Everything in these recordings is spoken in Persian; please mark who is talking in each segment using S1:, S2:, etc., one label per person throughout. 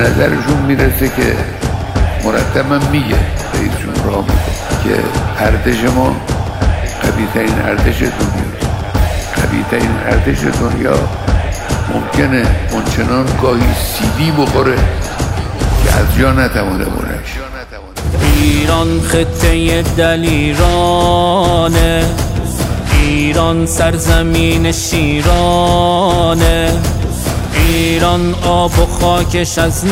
S1: نظرشون میرسه که مرتبا میگه رئیس جمهور که ارتش ما قوی‌ترین ارتش دنیاست. قوی‌ترین ارتش دنیا ممکنه اونچنان گاهی سیدی بخوره که از جا نتوانه بلند شه.
S2: ایران خطه دلیرانه، ایران سرزمین شیرانه، ایران آب و خاکش از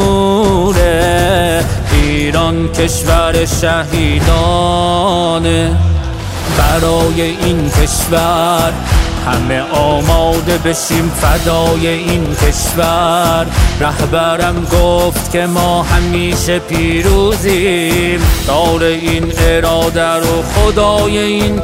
S2: نوره، ایران کشور شهیدانه. برای این کشور همه آماده بشیم، فدای این کشور. رهبرم گفت که ما همیشه پیروزیم، دار این اراده رو خدای این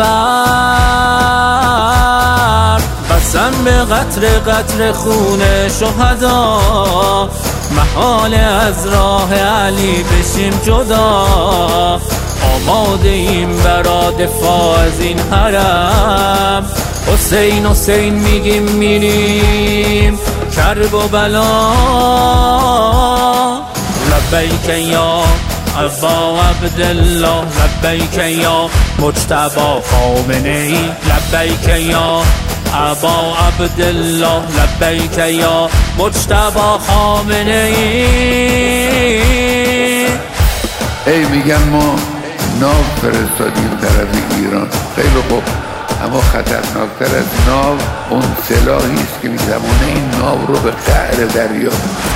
S2: کشور. قسم به قطر قطر خون شهدا، محال از راه علی بشیم جدا. آماده ایم برا دفاع از این حرم، حسین حسین میگیم میریم کرب و بلا. لبیک یا ابا عبدالله، لبیک یا مجتبی خامنه‌ای، لبیک یا ابا عبدالله، لبیک یا مجتبی خامنه‌ای.
S1: میگن ما ناو فرستادیم طرف ایران، خیلی خوب، اما خطرناکتر از ناو اون سلاحی است که میتوانه این ناو رو به قعر دریا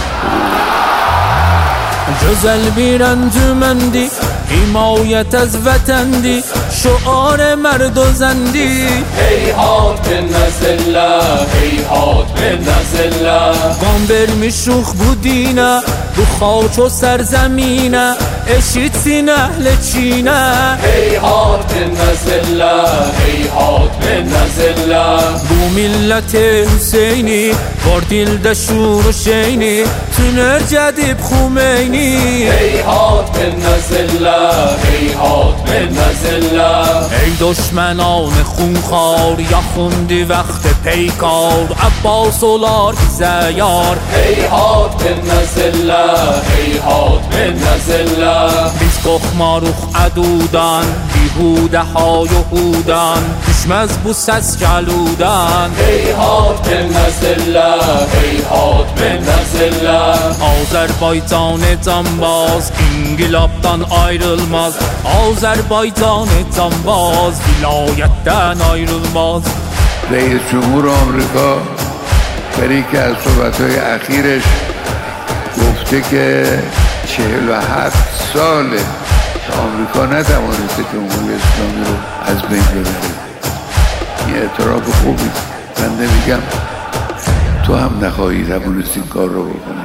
S2: جز البیرنجمندی، حمایت از وطندی، شعار مرد و زندی. هیهات به نزله، هیهات به نزله. گام برمی شوخ بودینه، رو خاک و سرزمینه، اشید سین اهل چینه. هیهات به نزله، هیهات به نزله. بو ملت حسینی، باردیل دشور و شینی، تونر جدیب خمینی. هیهات به نزله، هیهات به نزله. ای دشمنان خونخوار، یا خوندی وقت پیکار، عباس و لار زیار. هیهات به نزله، هیهات به نزله. بیز کخماروخ عدودن، بیهوده های هودن، دشم از بوس از جلودن. هیهات به نزله، هیهات به نزله. Azerbaycan canbaz, İngilabdan ayrılmaz. Azerbaycan canbaz, vilayetten ayrılmaz.
S1: رئیس جمهور آمریکا در یکی از صحبت‌های اخیرش گفته که 47 ساله که آمریکا نتوانسته جمهوری اسلامی رو از بین ببره. این اعتراف خوبی. من نمیگم تو هم نخواهی توانست این کار رو بکنی.